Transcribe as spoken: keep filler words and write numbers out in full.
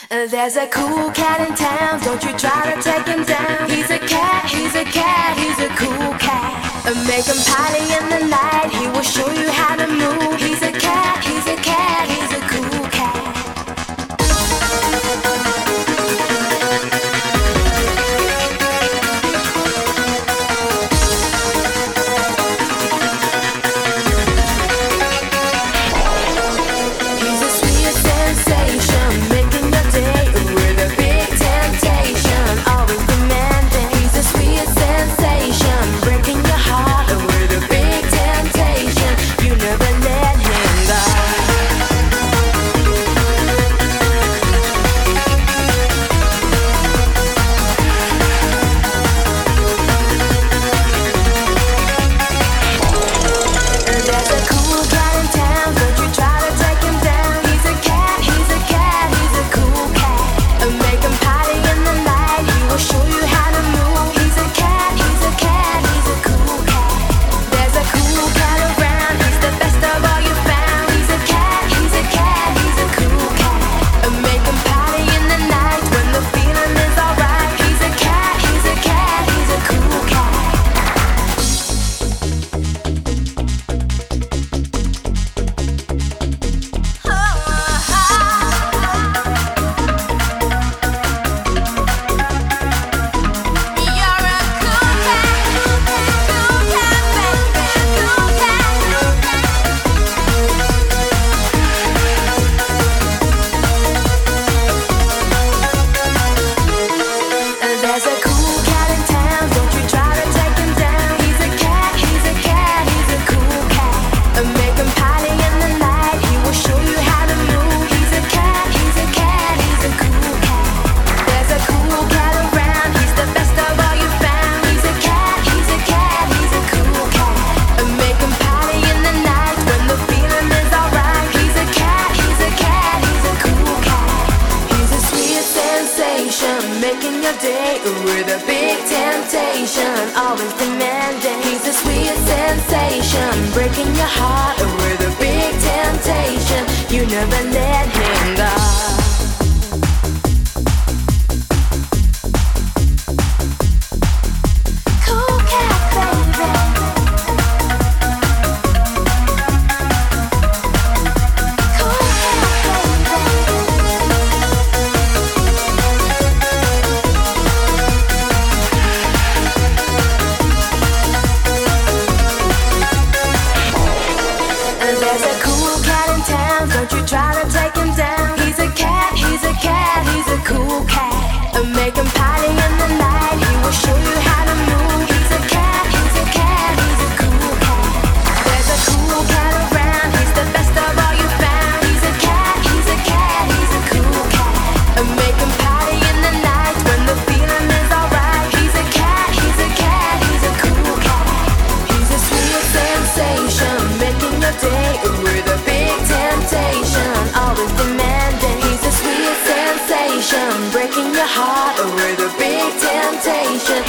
Uh, There's a cool cat in town, don't you try to take him down. He's a cat, he's a cat, he's a cool cat. Uh, Make him party in the night, he will show you how to move. He's a cat, he's a cat, he's a cool cat. He's a sweet sensation, making your day with a big temptation, always demanding. He's a sweet sensation, breaking your heart with a big temptation. You never let him go. There's a cool cat in town, don't you try to take him down. He's a cat, he's a cat, he's a cool cat. Uh, Make him party in the night, he will show you how to move. He's a cat, he's a cat, he's a cool cat. There's a cool cat around, he's the best of all you found. He's a cat, he's a cat, he's a cool cat. Uh, Make him party in the night when the feeling is alright. He's a cat, he's a cat, he's a cool cat. There's a cool cat in town, don't you try to take him down. He's a cat, he's a cat, he's a cool cat. Uh, Make him party in the night, he will show you how to move. He's a cat, he's a cat, he's a cool cat. There's a cool cat around, he's the best of all you found. He's a cat, he's a cat, he's a cool cat. Uh, Make him party in the night when the feeling is alright. He's a cat, he's a cat, he's a cool cat. He's a sweet sensation, making your day with a big temptation, always demanding. He's a sweet sensation, breaking your heart with a big temptation. You never let him go. Cool cat, baby. Cool There's a cool cat in town, don't you try to take him down. He's a cat, he's a cat, he's a cool cat. Uh, Make him party in the night, he will show you how to move. He's a cat, he's a cat, he's a cool cat. There's a cool cat around, he's the best of all you found. He's a cat, he's a cat, he's a cool cat. Uh, Make him party in the night when the feeling is alright. He's a cat, he's a cat, he's a cool cat. He's a sweet sensation, making your day with a big temptation, always demanding. He's a sweet sensation, breaking your heart with a big temptation.